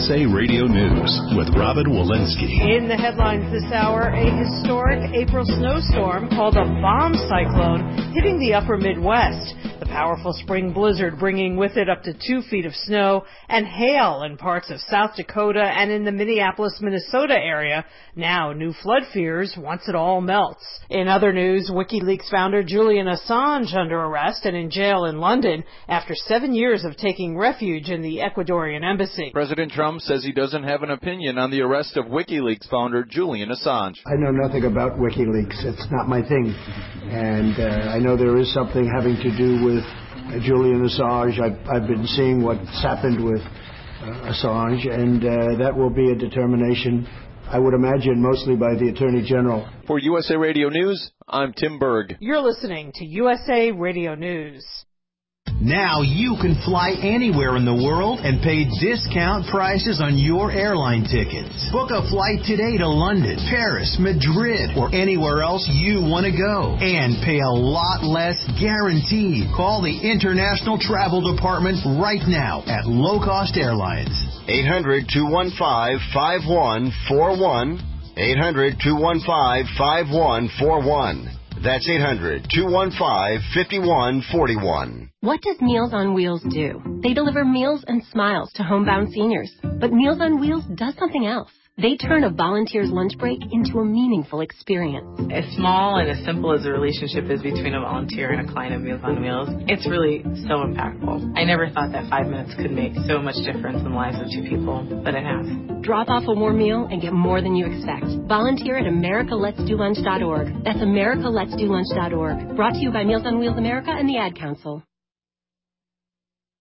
USA Radio News with Robin Walensky. In the headlines this hour, a historic April snowstorm called a bomb cyclone hitting the upper Midwest. The powerful spring blizzard bringing with it up to 2 feet of snow and hail in parts of South Dakota and in the Minneapolis, Minnesota area. Now new flood fears once it all melts. In other news, WikiLeaks founder Julian Assange under arrest and in jail in London after 7 years of taking refuge in the Ecuadorian embassy. President Trump says he doesn't have an opinion on the arrest of WikiLeaks founder Julian Assange. I know nothing about WikiLeaks. It's not my thing. And I know there is something having to do with Julian Assange. I've been seeing what's happened with Assange, and that will be a determination, I would imagine, mostly by the Attorney General. For USA Radio News, I'm Tim Berg. You're listening to USA Radio News. Now you can fly anywhere in the world and pay discount prices on your airline tickets. Book a flight today to London, Paris, Madrid, or anywhere else you want to go. And pay a lot less guaranteed. Call the International Travel Department right now at Low Cost Airlines. 800-215-5141. 800-215-5141. That's 800-215-5141. What does Meals on Wheels do? They deliver meals and smiles to homebound seniors. But Meals on Wheels does something else. They turn a volunteer's lunch break into a meaningful experience. As small and as simple as the relationship is between a volunteer and a client of Meals on Wheels, it's really so impactful. I never thought that 5 minutes could make so much difference in the lives of 2 people, but it has. Drop off a warm meal and get more than you expect. Volunteer at AmericaLet'sDoLunch.org. That's AmericaLet'sDoLunch.org. Brought to you by Meals on Wheels America and the Ad Council.